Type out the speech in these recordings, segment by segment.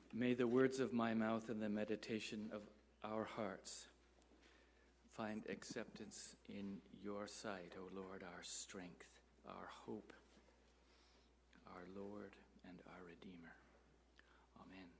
May the words of my mouth and the meditation of our hearts find acceptance in your sight, O Lord, our strength, our hope, our Lord and our Redeemer. Amen.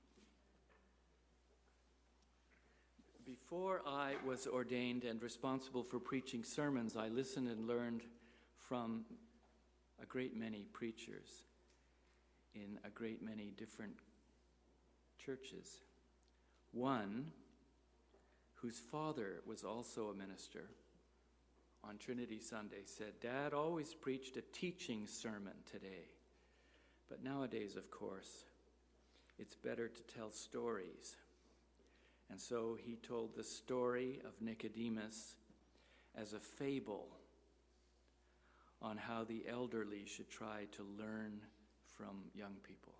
Before I was ordained and responsible for preaching sermons, I listened and learned from a great many preachers in a great many different churches. One whose father was also a minister on Trinity Sunday said, "Dad always preached a teaching sermon today. But nowadays, of course, it's better to tell stories." And so he told the story of Nicodemus as a fable on how the elderly should try to learn from young people.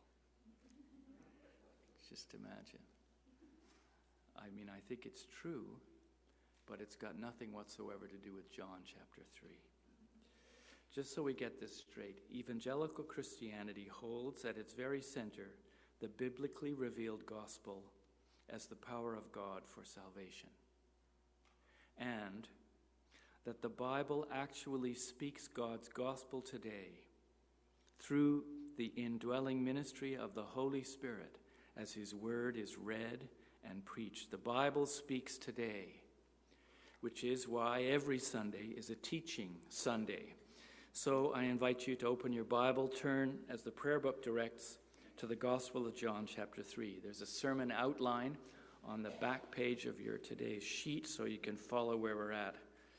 Just imagine. I mean, I think it's true, but it's got nothing whatsoever to do with John chapter 3. Just so we get this straight, evangelical Christianity holds at its very center the biblically revealed gospel as the power of God for salvation, and that the Bible actually speaks God's gospel today through the indwelling ministry of the Holy Spirit as his word is read and preached. The Bible speaks today, which is why every Sunday is a teaching Sunday. So I invite you to open your Bible, turn, as the prayer book directs, to the Gospel of John chapter 3. There's a sermon outline on the back page of your today's sheet so you can follow where we're at.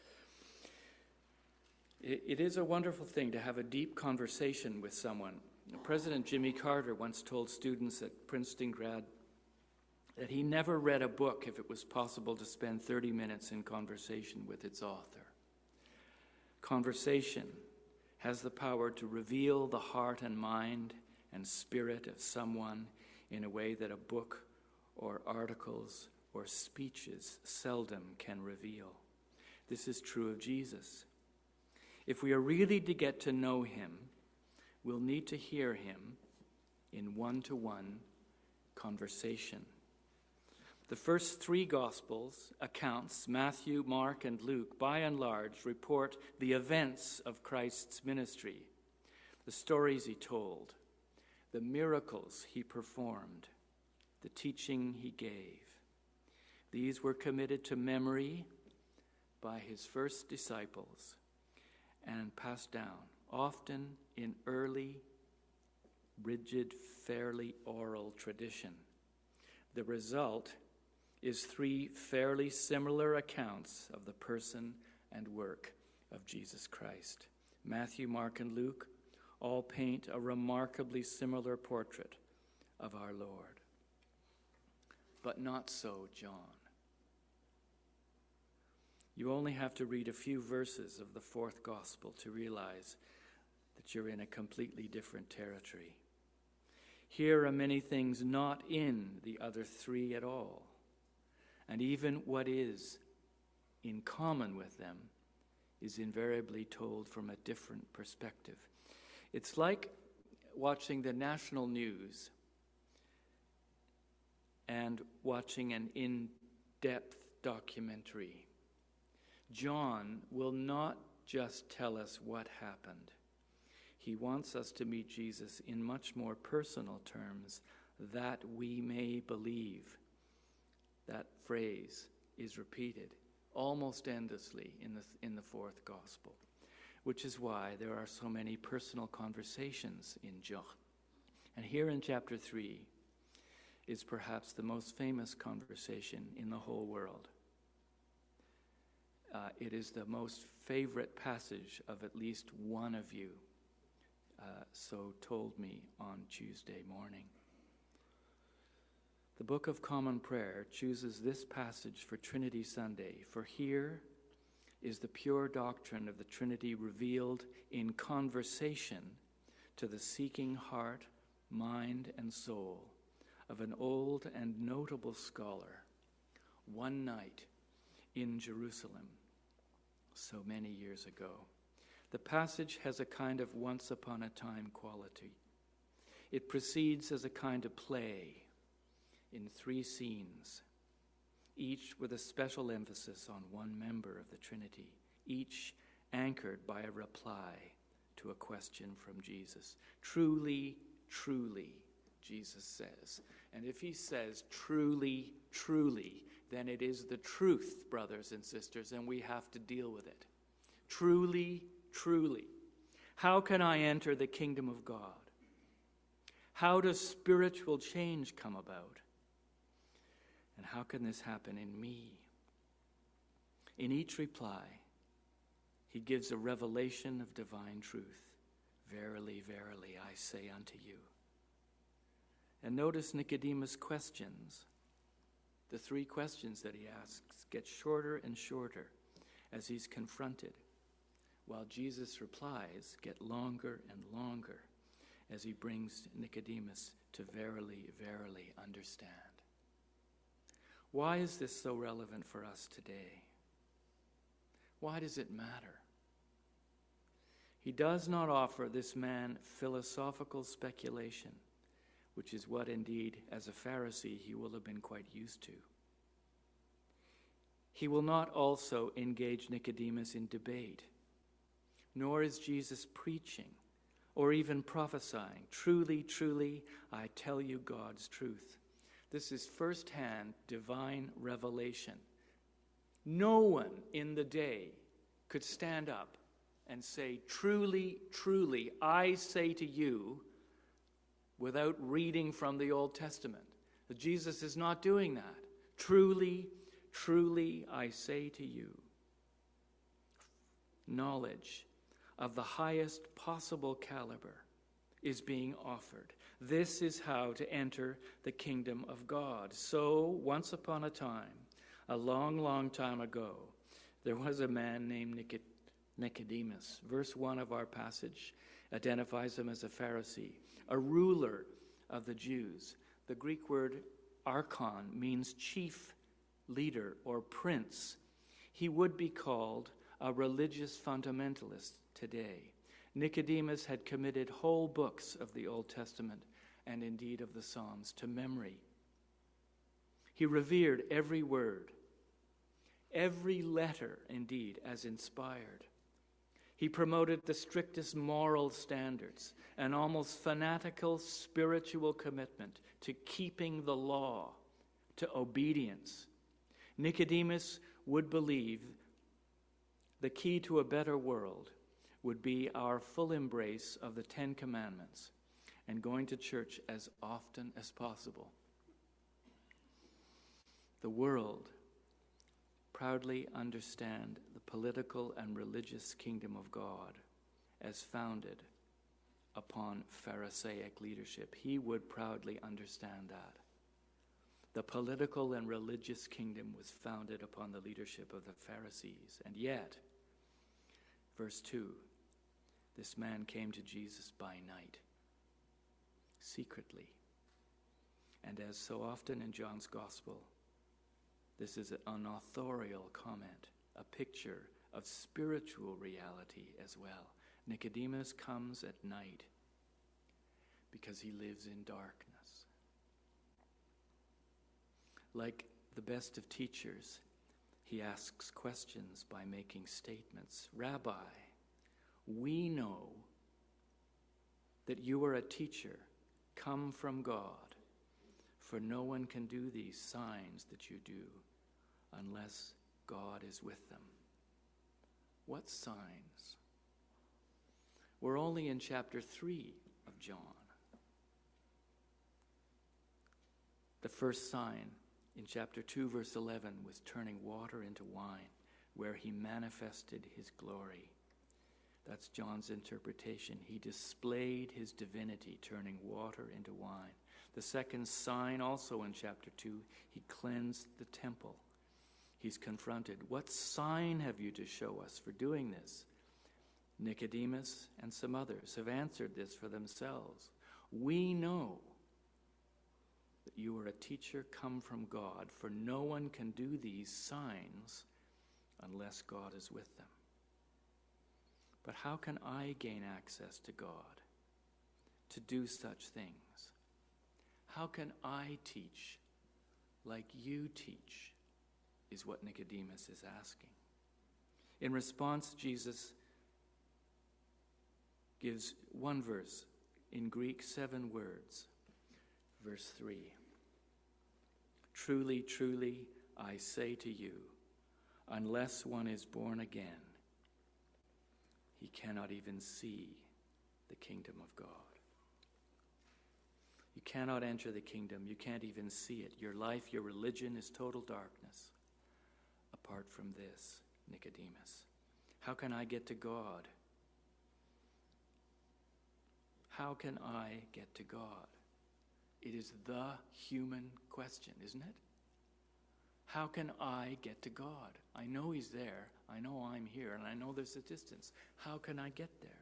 It is a wonderful thing to have a deep conversation with someone. President Jimmy Carter once told students at Princeton grad that he never read a book if it was possible to spend 30 minutes in conversation with its author. Conversation has the power to reveal the heart and mind and spirit of someone in a way that a book or articles or speeches seldom can reveal. This is true of Jesus. If we are really to get to know him, we'll need to hear him in one-to-one conversation. The first three Gospels accounts, Matthew, Mark, and Luke, by and large, report the events of Christ's ministry, the stories he told, the miracles he performed, the teaching he gave. These were committed to memory by his first disciples and passed down, often in early, rigid, fairly oral tradition. The result is three fairly similar accounts of the person and work of Jesus Christ. Matthew, Mark, and Luke all paint a remarkably similar portrait of our Lord. But not so John. You only have to read a few verses of the fourth gospel to realize that you're in a completely different territory. Here are many things not in the other three at all. And even what is in common with them is invariably told from a different perspective. It's like watching the national news and watching an in-depth documentary. John will not just tell us what happened. He wants us to meet Jesus in much more personal terms, that we may believe. That phrase is repeated almost endlessly in the fourth gospel, which is why there are so many personal conversations in John. And here in chapter 3 is perhaps the most famous conversation in the whole world. It is the most favorite passage of at least one of you, so told me on Tuesday morning. The Book of Common Prayer chooses this passage for Trinity Sunday, for here is the pure doctrine of the Trinity revealed in conversation to the seeking heart, mind, and soul of an old and notable scholar, one night in Jerusalem, so many years ago. The passage has a kind of once-upon-a-time quality. It proceeds as a kind of play, in 3 scenes, each with a special emphasis on one member of the Trinity, each anchored by a reply to a question from Jesus. Truly, truly, Jesus says. And if he says truly, truly, then it is the truth, brothers and sisters, and we have to deal with it. Truly, truly. How can I enter the kingdom of God? How does spiritual change come about? And how can this happen in me? In each reply, he gives a revelation of divine truth. Verily, verily, I say unto you. And notice Nicodemus' questions. The 3 questions that he asks get shorter and shorter as he's confronted, while Jesus' replies get longer and longer as he brings Nicodemus to verily, verily understand. Why is this so relevant for us today? Why does it matter? He does not offer this man philosophical speculation, which is what indeed, as a Pharisee, he will have been quite used to. He will not also engage Nicodemus in debate, nor is Jesus preaching or even prophesying. Truly, truly, I tell you God's truth. This is first-hand divine revelation. No one in the day could stand up and say, truly, truly, I say to you, without reading from the Old Testament. Jesus is not doing that. Truly, truly, I say to you. Knowledge of the highest possible caliber is being offered. This is how to enter the kingdom of God. So, once upon a time, a long, long time ago, there was a man named Nicodemus. Verse 1 of our passage identifies him as a Pharisee, a ruler of the Jews. The Greek word archon means chief leader or prince. He would be called a religious fundamentalist today. Nicodemus had committed whole books of the Old Testament and indeed of the Psalms to memory. He revered every word, every letter indeed as inspired. He promoted the strictest moral standards, an almost fanatical spiritual commitment to keeping the law, to obedience. Nicodemus would believe the key to a better world would be our full embrace of the 10 Commandments and going to church as often as possible. The world proudly understand the political and religious kingdom of God as founded upon Pharisaic leadership. He would proudly understand that. The political and religious kingdom was founded upon the leadership of the Pharisees. And yet, verse 2, this man came to Jesus by night, secretly. And as so often in John's Gospel, this is an authorial comment, a picture of spiritual reality as well. Nicodemus comes at night because he lives in darkness. Like the best of teachers, he asks questions by making statements. Rabbi, we know that you are a teacher come from God, for no one can do these signs that you do unless God is with them. What signs? We're only in chapter 3 of John. The first sign in chapter 2, verse 11, was turning water into wine, where he manifested his glory. That's John's interpretation. He displayed his divinity, turning water into wine. The second sign, also in chapter 2, he cleansed the temple. He's confronted. What sign have you to show us for doing this? Nicodemus and some others have answered this for themselves. We know that you are a teacher come from God, for no one can do these signs unless God is with them. But how can I gain access to God to do such things? How can I teach like you teach, is what Nicodemus is asking. In response, Jesus gives one verse, in Greek 7 words. Verse 3. Truly, truly, I say to you, unless one is born again, he cannot even see the kingdom of God. You cannot enter the kingdom. You can't even see it. Your life, your religion is total darkness apart from this, Nicodemus. How can I get to God? How can I get to God? It is the human question, isn't it? How can I get to God? I know he's there. I know I'm here, and I know there's a distance. How can I get there?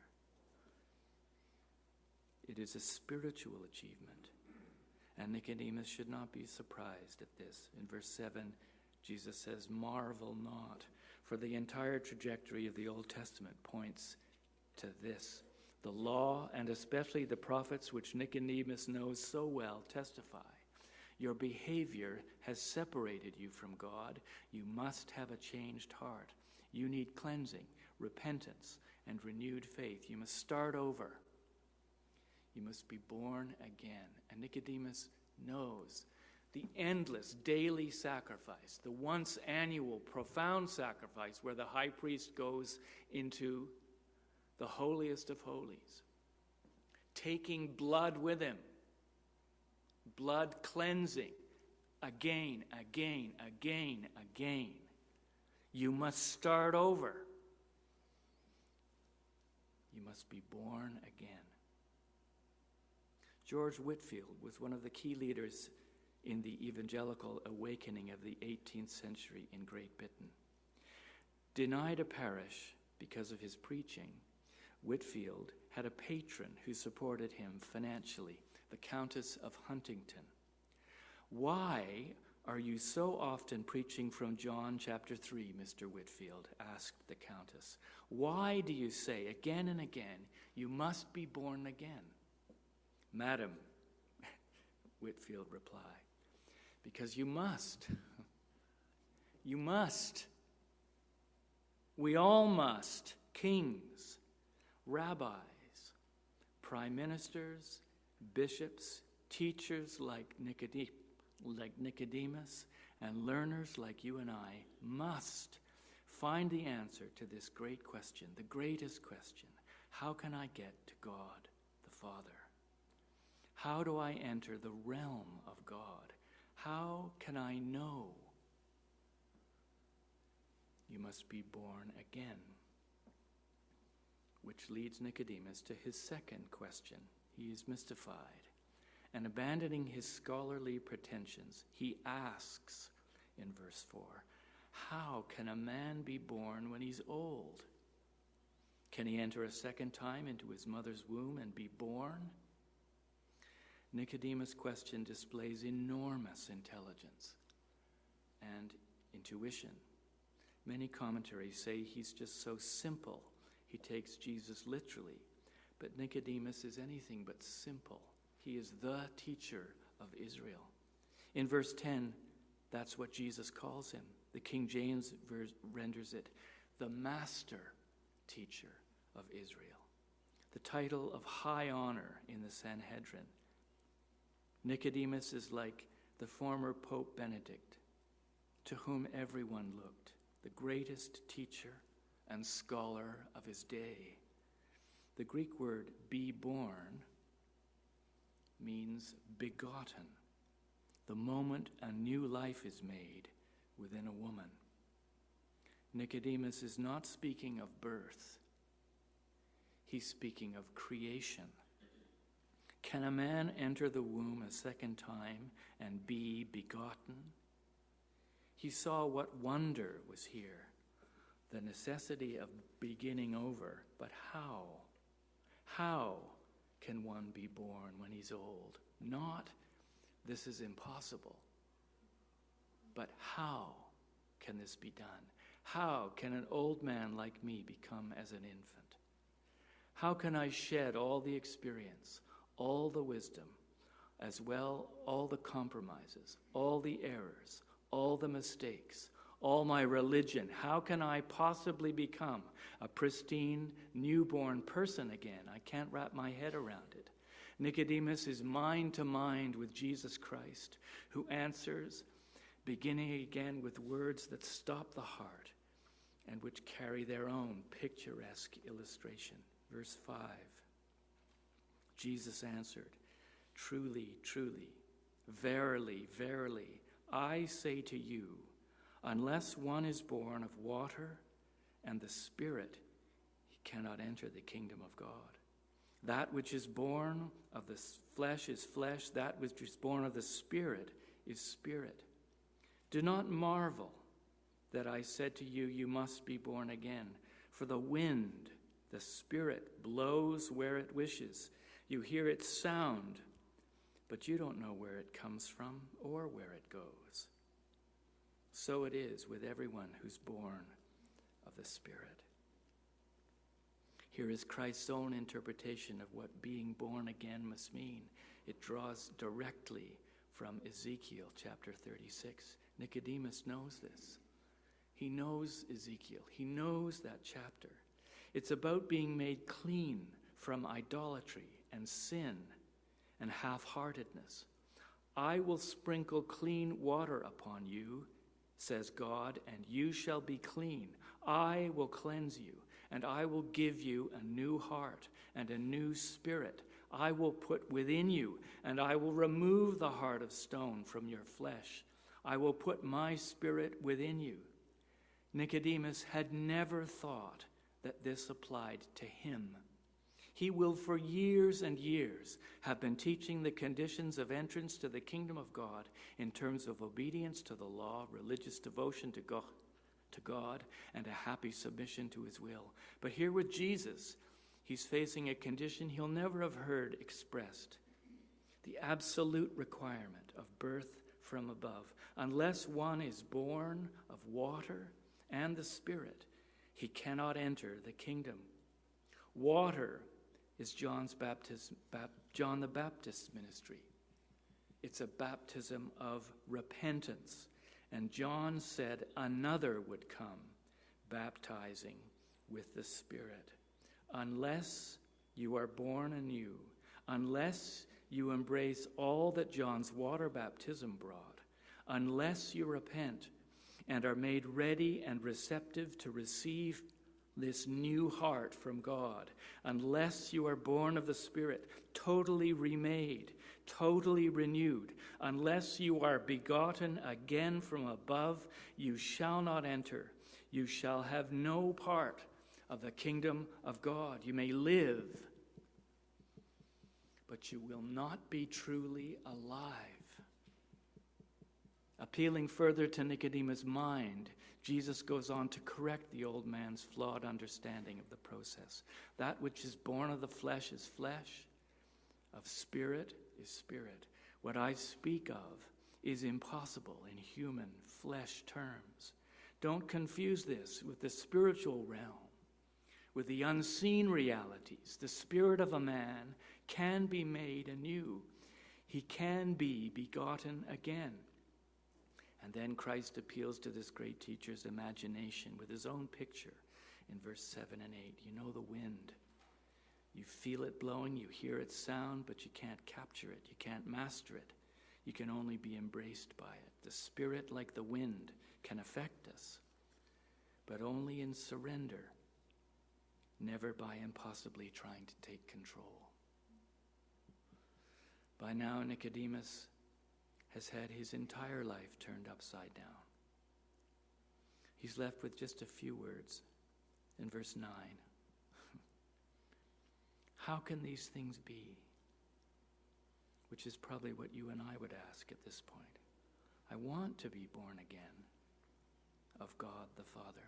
It is a spiritual achievement. And Nicodemus should not be surprised at this. In verse 7, Jesus says, marvel not, for the entire trajectory of the Old Testament points to this. The law, and especially the prophets, which Nicodemus knows so well, testify. Your behavior has separated you from God. You must have a changed heart. You need cleansing, repentance, and renewed faith. You must start over. You must be born again. And Nicodemus knows the endless daily sacrifice, the once annual profound sacrifice where the high priest goes into the holiest of holies, taking blood with him, blood cleansing, again. You must start over. You must be born again. George Whitefield was one of the key leaders in the evangelical awakening of the 18th century in Great Britain. Denied a parish because of his preaching, Whitefield had a patron who supported him financially, the Countess of Huntington. Why are you so often preaching from John chapter 3, Mr. Whitefield? Asked the Countess. Why do you say again and again, you must be born again? Madam, Whitefield replied, because you must. You must. We all must. Kings, rabbis, prime ministers, bishops, teachers like Nicodemus, and learners like you and I must find the answer to this great question, the greatest question. How can I get to God the Father? How do I enter the realm of God? How can I know? You must be born again. Which leads Nicodemus to his second question. He is mystified. And abandoning his scholarly pretensions, he asks in verse 4, how can a man be born when he's old? Can he enter a second time into his mother's womb and be born? Nicodemus' question displays enormous intelligence and intuition. Many commentaries say he's just so simple. He takes Jesus literally. But Nicodemus is anything but simple. He is the teacher of Israel. In verse 10, that's what Jesus calls him. The King James renders it, the master teacher of Israel. The title of high honor in the Sanhedrin. Nicodemus is like the former Pope Benedict, to whom everyone looked, the greatest teacher and scholar of his day. The Greek word be born means begotten, the moment a new life is made within a woman. Nicodemus is not speaking of birth. He's speaking of creation. Can a man enter the womb a second time and be begotten? He saw what wonder was here, the necessity of beginning over. But how? How can one be born when he's old? Not, this is impossible. But how can this be done? How can an old man like me become as an infant? How can I shed all the experience, all the wisdom, as well all the compromises, all the errors, all the mistakes, all my religion. How can I possibly become a pristine, newborn person again? I can't wrap my head around it. Nicodemus is mind to mind with Jesus Christ, who answers, beginning again with words that stop the heart and which carry their own picturesque illustration. Verse 5, Jesus answered, "Truly, truly, verily, verily, I say to you, unless one is born of water and the Spirit, he cannot enter the kingdom of God. That which is born of the flesh is flesh, that which is born of the Spirit is spirit. Do not marvel that I said to you, you must be born again. For the wind, the Spirit, blows where it wishes. You hear its sound, but you don't know where it comes from or where it goes. So it is with everyone who's born of the Spirit." Here is Christ's own interpretation of what being born again must mean. It draws directly from Ezekiel chapter 36. Nicodemus knows this. He knows Ezekiel. He knows that chapter. It's about being made clean from idolatry and sin and half-heartedness. "I will sprinkle clean water upon you," says God, "and you shall be clean. I will cleanse you, and I will give you a new heart and a new spirit. I will put within you, and I will remove the heart of stone from your flesh. I will put my spirit within you." Nicodemus had never thought that this applied to him. He will for years and years have been teaching the conditions of entrance to the kingdom of God in terms of obedience to the law, religious devotion to God, and a happy submission to his will. But here with Jesus, he's facing a condition he'll never have heard expressed: the absolute requirement of birth from above. Unless one is born of water and the Spirit, he cannot enter the kingdom. Water is John the Baptist's ministry. It's a baptism of repentance. And John said another would come, baptizing with the Spirit. Unless you are born anew, unless you embrace all that John's water baptism brought, unless you repent and are made ready and receptive to receive this new heart from God, unless you are born of the Spirit, totally remade, totally renewed, unless you are begotten again from above, you shall not enter. You shall have no part of the kingdom of God. You may live, but you will not be truly alive. Appealing further to Nicodemus' mind, Jesus goes on to correct the old man's flawed understanding of the process. That which is born of the flesh is flesh, of spirit is spirit. What I speak of is impossible in human flesh terms. Don't confuse this with the spiritual realm, with the unseen realities. The spirit of a man can be made anew. He can be begotten again. And then Christ appeals to this great teacher's imagination with his own picture in verse 7 and 8. You know the wind. You feel it blowing, you hear its sound, but you can't capture it. You can't master it. You can only be embraced by it. The Spirit, like the wind, can affect us, but only in surrender, never by impossibly trying to take control. By now, Nicodemus has had his entire life turned upside down. He's left with just a few words in verse 9. How can these things be? Which is probably what you and I would ask at this point. I want to be born again of God the Father.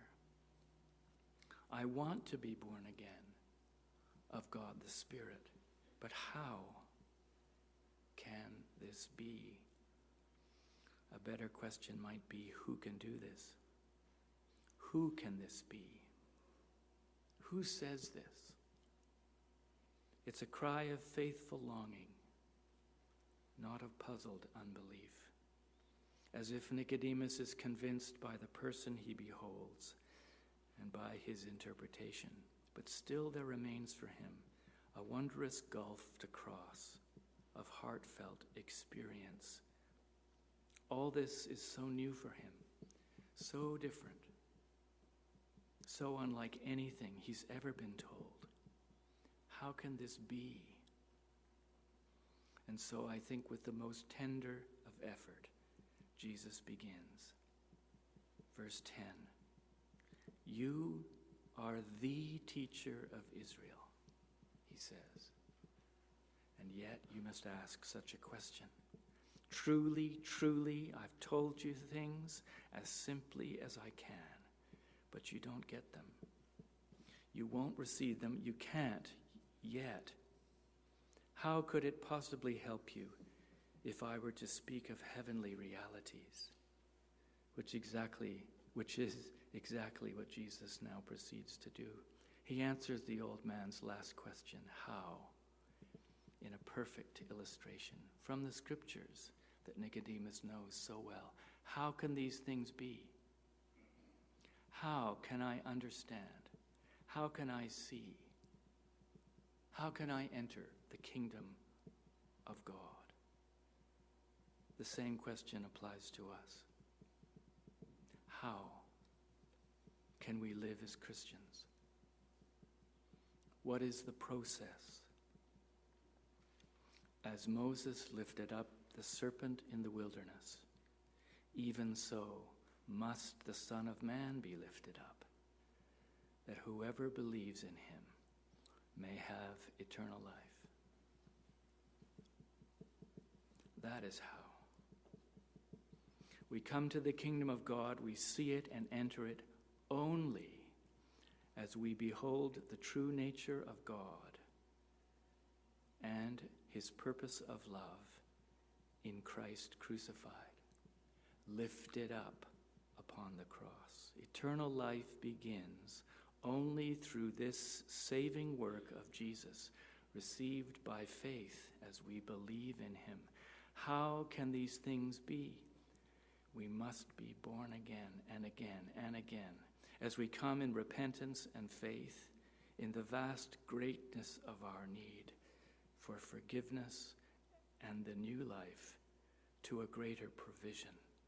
I want to be born again of God the Spirit. But how can this be? A better question might be, who can do this? Who can this be? Who says this? It's a cry of faithful longing, not of puzzled unbelief. As if Nicodemus is convinced by the person he beholds and by his interpretation, but still there remains for him a wondrous gulf to cross of heartfelt experience. All this is so new for him, so different, so unlike anything he's ever been told. How can this be? And so I think with the most tender of effort, Jesus begins. Verse 10, "You are the teacher of Israel," he says. And yet you must ask such a question. Truly, truly, I've told you things as simply as I can, but you don't get them. You won't receive them. You can't yet. How could it possibly help you if I were to speak of heavenly realities? Which is exactly what Jesus now proceeds to do. He answers the old man's last question, how? In a perfect illustration from the scriptures that Nicodemus knows so well. How can these things be? How can I understand? How can I see? How can I enter the kingdom of God? The same question applies to us. How can we live as Christians? What is the process? As Moses lifted up the serpent in the wilderness, even so must the Son of Man be lifted up, that whoever believes in him may have eternal life. That is how. We come to the kingdom of God, we see it and enter it only as we behold the true nature of God and his purpose of love in Christ crucified, lifted up upon the cross. Eternal life begins only through this saving work of Jesus, received by faith as we believe in him. How can these things be? We must be born again and again and again, as we come in repentance and faith in the vast greatness of our need for forgiveness and the new life to a greater provision.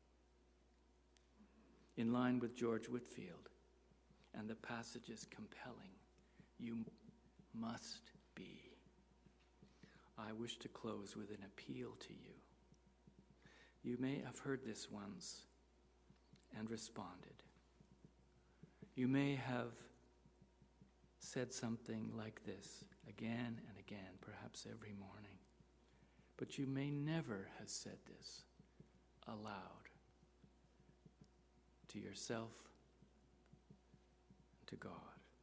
In line with George Whitefield, and the passage is compelling, you must be. I wish to close with an appeal to you. You may have heard this once and responded. You may have said something like this again and again, perhaps every morning. But you may never have said this aloud to yourself, to God.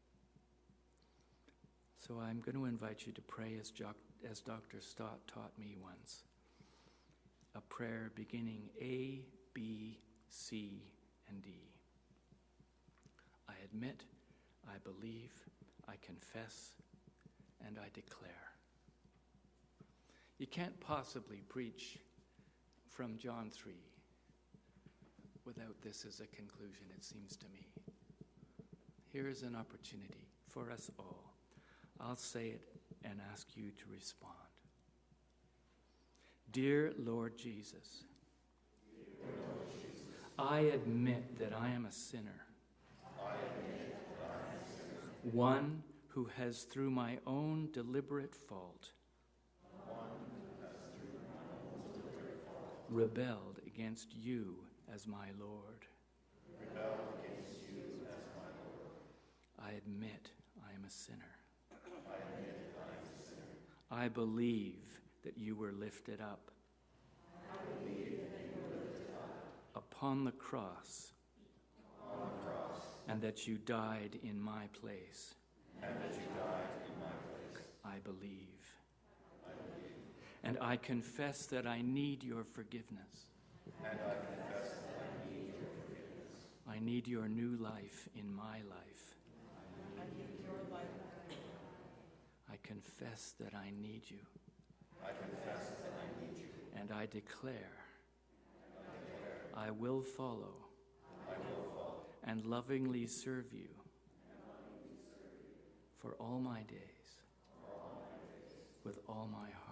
So I'm going to invite you to pray as Dr. Stott taught me once. A prayer beginning A, B, C, and D. I admit, I believe, I confess, and I declare. You can't possibly preach from John 3 without this as a conclusion, it seems to me. Here is an opportunity for us all. I'll say it and ask you to respond. Dear Lord Jesus, I admit that I am a sinner. One who has, through my own deliberate fault, rebelled against you as my Lord. I admit I am a sinner. I believe that you were lifted up upon the cross, and that you died in my place. I believe. And I confess that I need your forgiveness. I need your new life in my life. I confess that I need you. And I declare, I will follow and lovingly serve you for all my days with all my heart.